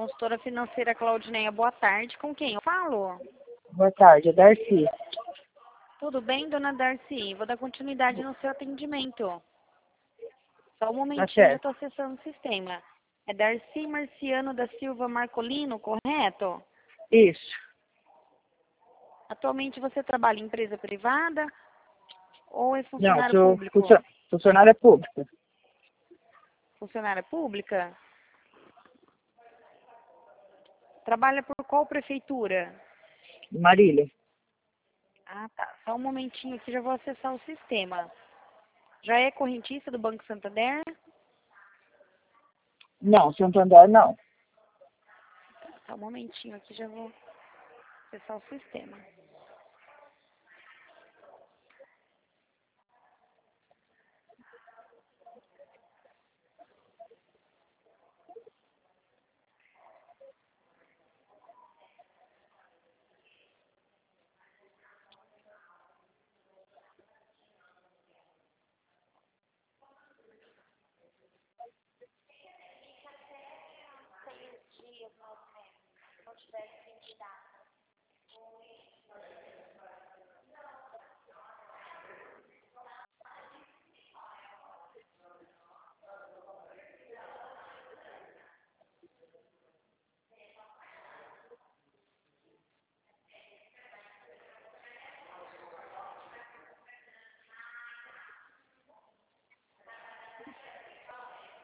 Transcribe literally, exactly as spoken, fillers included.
Consultora financeira Claudineia, boa tarde. Com quem eu falo? Boa tarde, é Darcy. Tudo bem, dona Darcy? Vou dar continuidade no seu atendimento. Só um Tá momentinho, já certo. estou acessando o sistema. É Darcy Marciano da Silva Marcolino, correto? Isso. Atualmente você trabalha em empresa privada ou é Não, funcionário sou público? funcio- funcionária pública. Funcionária pública? Trabalha por qual prefeitura? Marília. Ah, tá. Só um momentinho aqui, já vou acessar o sistema. Já é correntista do Banco Santander? Não, Santander não. Só um momentinho aqui, já vou acessar o sistema. Dias, mais ou menos, não tivesse identidade.